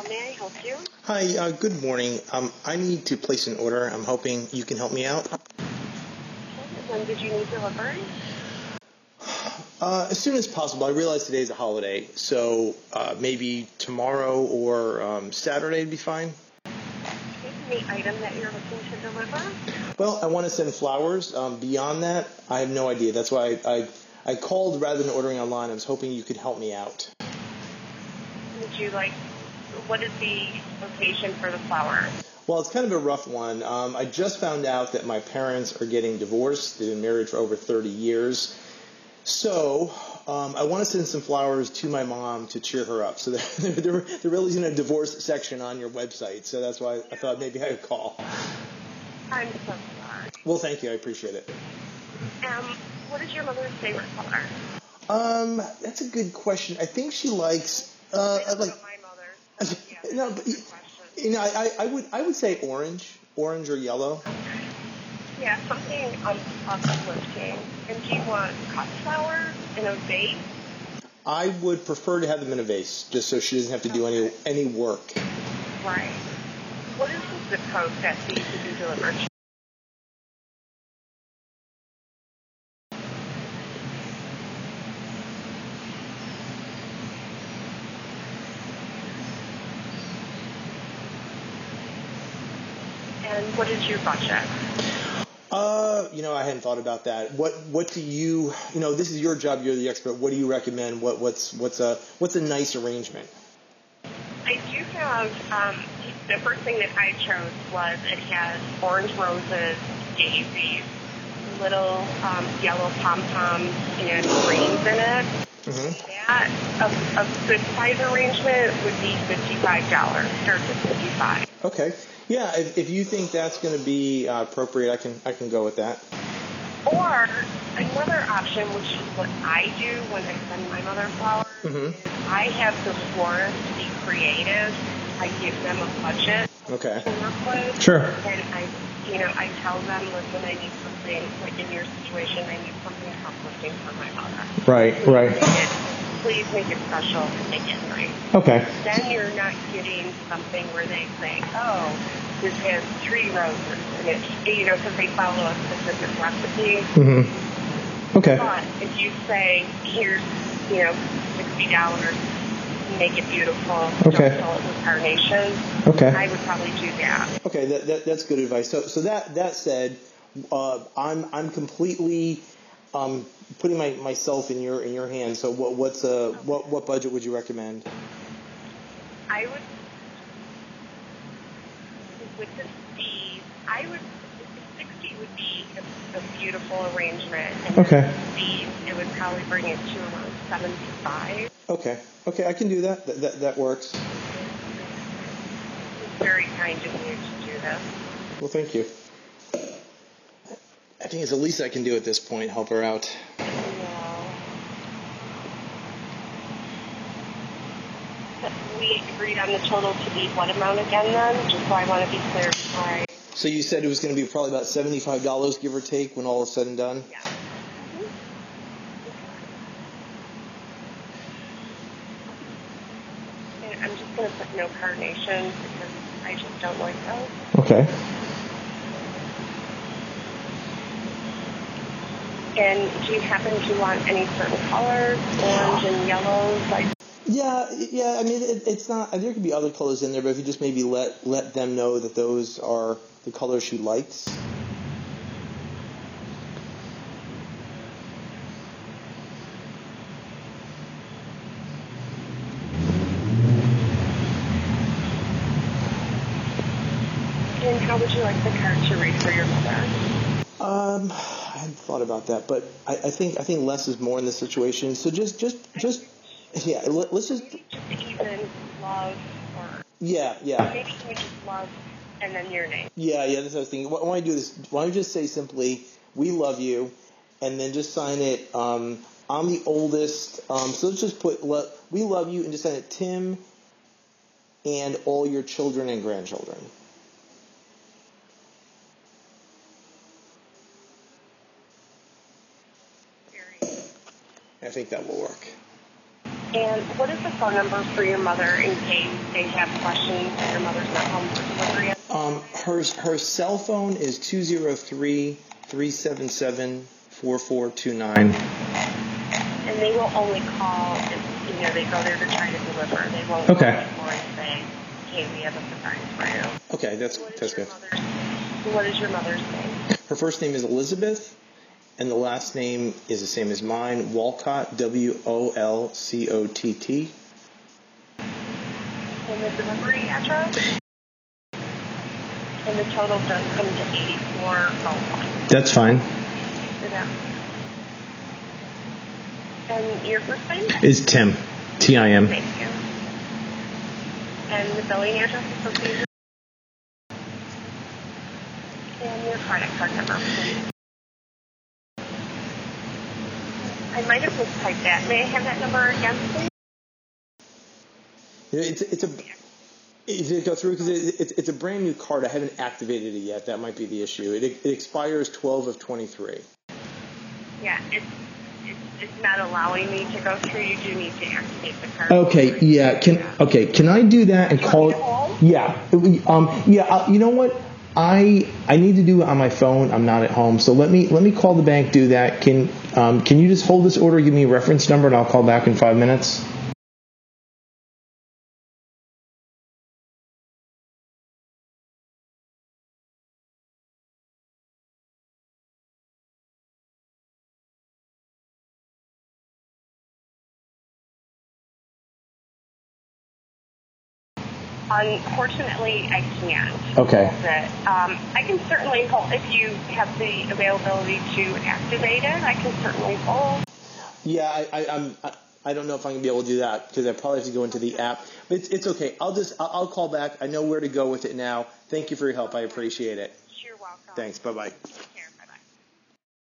How may I help you? Hi, good morning. I need to place an order. I'm hoping you can help me out. When did you need delivery? As soon as possible. I realize today's a holiday, so maybe tomorrow or Saturday would be fine. The item that you're looking to deliver? Well, I want to send flowers. Beyond that, I have no idea. That's why I called rather than ordering online. I was hoping you could help me out. What is the location for the flowers? Well, it's kind of a rough one. I just found out that my parents are getting divorced. They've been married for over 30 years. So I want to send some flowers to my mom to cheer her up. So there really isn't a divorce section on your website. So that's why I thought maybe I would call. I'm so sorry. Well, thank you. I appreciate it. What is your mother's favorite color? That's a good question. I think she likes My mother. no, but I would say orange or yellow. Yeah, something uplifting. And do you want cut flowers in a vase? I would prefer to have them in a vase, just so she doesn't have to do any work. Right. What is the zip code that these would be delivered to? And what is your budget? I hadn't thought about that. What do you, this is your job, you're the expert. What do you recommend? What's a nice arrangement? I do have, the first thing that I chose was it has orange roses, daisies, little yellow pom-poms, and greens in it. Mm-hmm. That, a good size arrangement would be $55, starts at $55. Okay. Yeah, if you think that's going to be appropriate, I can go with that. Or another option, which is what I do when I send my mother flowers, is I have the florist be creative. I give them a budget to work with. Sure. And I tell them, listen, I need something, like in your situation, I need something uplifting for my mother. Right. Please make it special and make it nice. Okay. Then you're not getting something where they say, oh, this has 3 roses, and it's, because they follow a specific recipe. Mm-hmm. Okay. But if you say, here's, $60, make it beautiful, don't fill it with carnations, I would probably do that. Okay, that's good advice. So that said, I'm completely putting myself in your hands. So what budget would you recommend? I would, with the speed, 60 would be a beautiful arrangement. And with the speed, it would probably bring it to around 75. Okay, I can do that. That works. It's very kind of you to do this. Well, thank you. I think it's the least I can do at this point, help her out. We agreed on the total to be what amount again then? Just so I want to be clear before I... So you said it was going to be probably about $75, give or take, when all is said and done? Yeah. And I'm just going to put no carnations because I just don't like those. Okay. And do you happen to want any certain colors, orange and yellows? Yeah. I mean, it's not. There could be other colors in there, but if you just maybe let them know that those are the colors she likes. And how would you like the card to read for your mother? I hadn't thought about that, but I think less is more in this situation. So just yeah, let's just even love or yeah. Maybe you just love and then your name. Yeah. That's what I was thinking. Why don't I do this? Why don't you just say simply, "We love you," and then just sign it. I'm the oldest, so let's just put "We love you" and just sign it, Tim, and all your children and grandchildren. I think that will work. And what is the phone number for your mother in case they have questions and your mother's not home for delivery yet? Her cell phone is 203-377-4429. And they will only call if they go there to try to deliver. They won't Okay. call before and say, "Hey, we have a surprise for you." Okay, that's good. What is your mother's name? Her first name is Elizabeth, and the last name is the same as mine, Wolcott, Wolcott. And the delivery address? And the total does come to 8401. That's fine. Yeah. And your first name? Is Tim, Tim. Thank you. And the billing address associated? And your credit card number, please. I might have mistyped that. May I have that number again, please? Did it go through? Because it's a brand new card. I haven't activated it yet. That might be the issue. It expires 12 of 23. Yeah, it's not allowing me to go through. You do need to activate the card. Okay, yeah. Can I do that and call it? Yeah. You know what? I need to do it on my phone. I'm not at home, so let me call the bank. Do that. Can you just hold this order? Give me a reference number, and I'll call back in 5 minutes. Unfortunately, I can't. Okay. I can certainly hold if you have the availability to activate it. I can certainly hold. Yeah, I don't know if I'm gonna be able to do that because I probably have to go into the app. But it's okay. I'll call back. I know where to go with it now. Thank you for your help. I appreciate it. You're welcome. Thanks. Bye-bye.